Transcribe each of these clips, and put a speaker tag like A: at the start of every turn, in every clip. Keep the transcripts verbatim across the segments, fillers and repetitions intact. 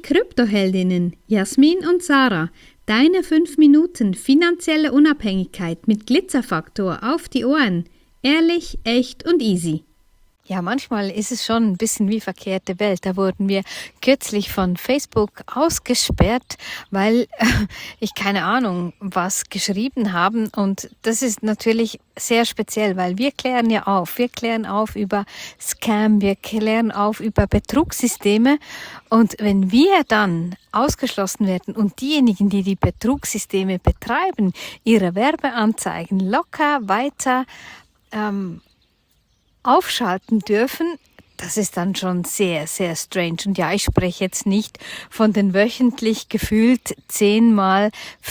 A: Kryptoheldinnen Jasmin und Sarah. Deine fünf Minuten finanzielle Unabhängigkeit mit Glitzerfaktor auf die Ohren. Ehrlich, echt und easy.
B: Ja, manchmal ist es schon ein bisschen wie verkehrte Welt. Da wurden wir kürzlich von Facebook ausgesperrt, weil äh, ich keine Ahnung was geschrieben haben. Und das ist natürlich sehr speziell, weil wir klären ja auf. Wir klären auf über Scam, wir klären auf über Betrugssysteme. Und wenn wir dann ausgeschlossen werden und diejenigen, die die Betrugssysteme betreiben, ihre Werbeanzeigen locker weiter ähm, aufschalten dürfen, das ist dann schon sehr, sehr strange. Und ja, ich spreche jetzt nicht von den wöchentlich gefühlt zehnmal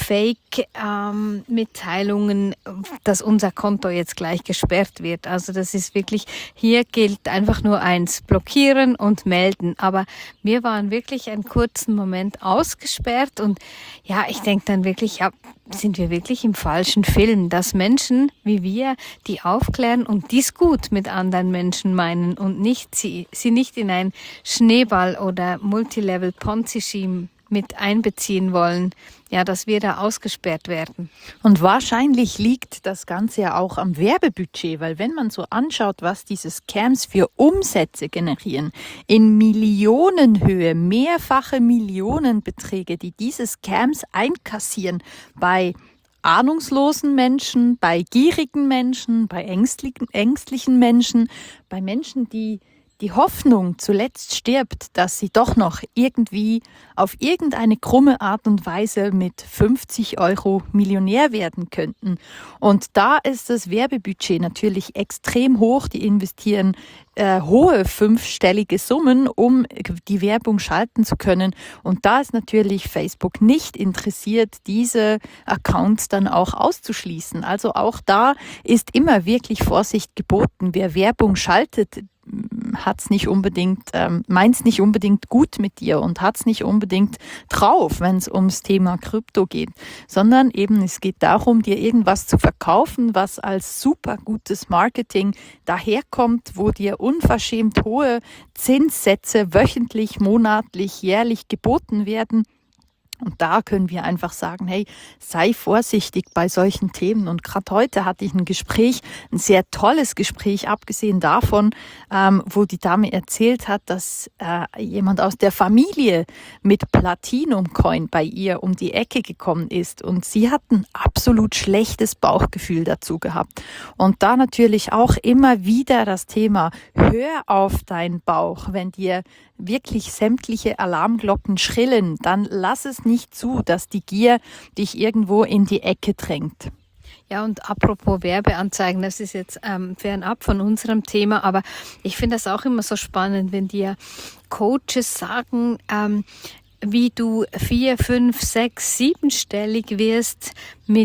B: Fake-Mitteilungen, ähm, dass unser Konto jetzt gleich gesperrt wird. Also das ist wirklich, hier gilt einfach nur eins, blockieren und melden. Aber wir waren wirklich einen kurzen Moment ausgesperrt und ja, ich denke dann wirklich, ja, sind wir wirklich im falschen Film, dass Menschen wie wir, die aufklären und dies gut mit anderen Menschen meinen und nicht sie, sie nicht in ein Schneeball- oder Multilevel-Ponzi-Scheme mit einbeziehen wollen, ja, dass wir da ausgesperrt werden.
C: Und wahrscheinlich liegt das Ganze ja auch am Werbebudget, weil wenn man so anschaut, was diese Scams für Umsätze generieren, in Millionenhöhe, mehrfache Millionenbeträge, die diese Scams einkassieren bei ahnungslosen Menschen, bei gierigen Menschen, bei ängstlichen, ängstlichen Menschen, bei Menschen, die die Hoffnung zuletzt stirbt, dass sie doch noch irgendwie auf irgendeine krumme Art und Weise mit fünfzig Euro Millionär werden könnten. Und da ist das Werbebudget natürlich extrem hoch. Die investieren äh, hohe fünfstellige Summen, um die Werbung schalten zu können. Und da ist natürlich Facebook nicht interessiert, diese Accounts dann auch auszuschließen. Also auch da ist immer wirklich Vorsicht geboten. Wer Werbung schaltet, hat's nicht unbedingt, ähm, meint's nicht unbedingt gut mit dir und hat's nicht unbedingt drauf, wenn es ums Thema Krypto geht, sondern eben es geht darum, dir irgendwas zu verkaufen, was als super gutes Marketing daherkommt, wo dir unverschämt hohe Zinssätze wöchentlich, monatlich, jährlich geboten werden. Und da können wir einfach sagen, hey, sei vorsichtig bei solchen Themen. Und gerade heute hatte ich ein Gespräch, ein sehr tolles Gespräch, abgesehen davon, ähm, wo die Dame erzählt hat, dass äh, jemand aus der Familie mit Platinum-Coin bei ihr um die Ecke gekommen ist. Und sie hat ein absolut schlechtes Bauchgefühl dazu gehabt. Und da natürlich auch immer wieder das Thema, hör auf deinen Bauch, wenn dir wirklich sämtliche Alarmglocken schrillen, dann lass es nicht zu, dass die Gier dich irgendwo in die Ecke drängt.
B: Ja, und apropos Werbeanzeigen, das ist jetzt ähm, fernab von unserem Thema, aber ich finde das auch immer so spannend, wenn dir Coaches sagen, ähm, wie du vier, fünf, sechs, siebenstellig wirst mit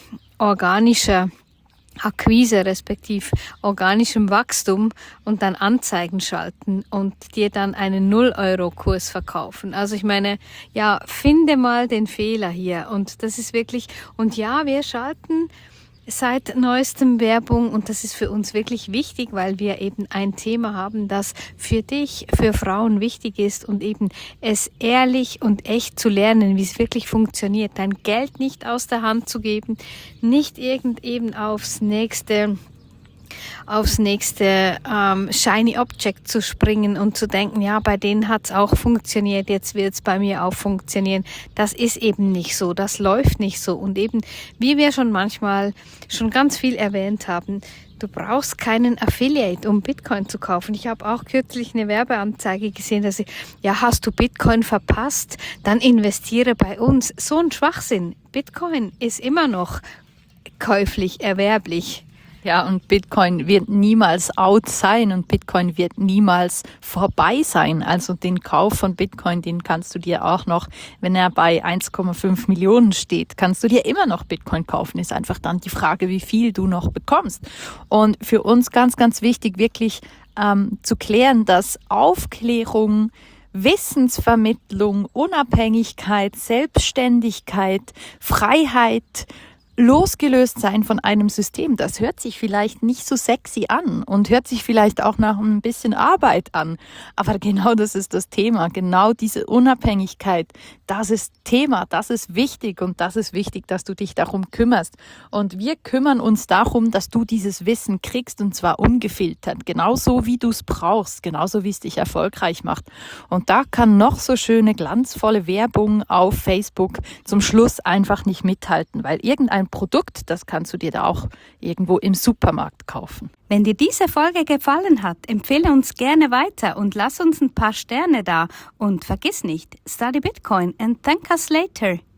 B: organischer Akquise respektive organischem Wachstum und dann Anzeigen schalten und dir dann einen null-Euro-Kurs verkaufen. Also ich meine, ja, finde mal den Fehler hier und das ist wirklich, und ja, wir schalten seit neuestem Werbung und das ist für uns wirklich wichtig, weil wir eben ein Thema haben, das für dich, für Frauen wichtig ist und eben es ehrlich und echt zu lernen, wie es wirklich funktioniert, dein Geld nicht aus der Hand zu geben, nicht irgend eben aufs nächste aufs nächste ähm, Shiny Object zu springen und zu denken, ja, bei denen hat's auch funktioniert, jetzt wird's bei mir auch funktionieren. Das ist eben nicht so, das läuft nicht so. Und eben, wie wir schon manchmal schon ganz viel erwähnt haben, du brauchst keinen Affiliate, um Bitcoin zu kaufen. Ich habe auch kürzlich eine Werbeanzeige gesehen, dass ich, ja, hast du Bitcoin verpasst, dann investiere bei uns. So ein Schwachsinn. Bitcoin ist immer noch käuflich, erwerblich.
C: Ja, und Bitcoin wird niemals out sein und Bitcoin wird niemals vorbei sein. Also den Kauf von Bitcoin, den kannst du dir auch noch, wenn er bei eins Komma fünf Millionen steht, kannst du dir immer noch Bitcoin kaufen. Ist einfach dann die Frage, wie viel du noch bekommst. Und für uns ganz, ganz wichtig, wirklich ähm, zu klären, dass Aufklärung, Wissensvermittlung, Unabhängigkeit, Selbstständigkeit, Freiheit, losgelöst sein von einem System. Das hört sich vielleicht nicht so sexy an und hört sich vielleicht auch nach ein bisschen Arbeit an. Aber genau das ist das Thema. Genau diese Unabhängigkeit, das ist Thema, das ist wichtig und das ist wichtig, dass du dich darum kümmerst. Und wir kümmern uns darum, dass du dieses Wissen kriegst und zwar ungefiltert. Genauso wie du es brauchst, genauso wie es dich erfolgreich macht. Und da kann noch so schöne, glanzvolle Werbung auf Facebook zum Schluss einfach nicht mithalten, weil irgendein Produkt, das kannst du dir da auch irgendwo im Supermarkt kaufen.
A: Wenn dir diese Folge gefallen hat, empfehle uns gerne weiter und lass uns ein paar Sterne da. Und vergiss nicht, study Bitcoin and thank us later.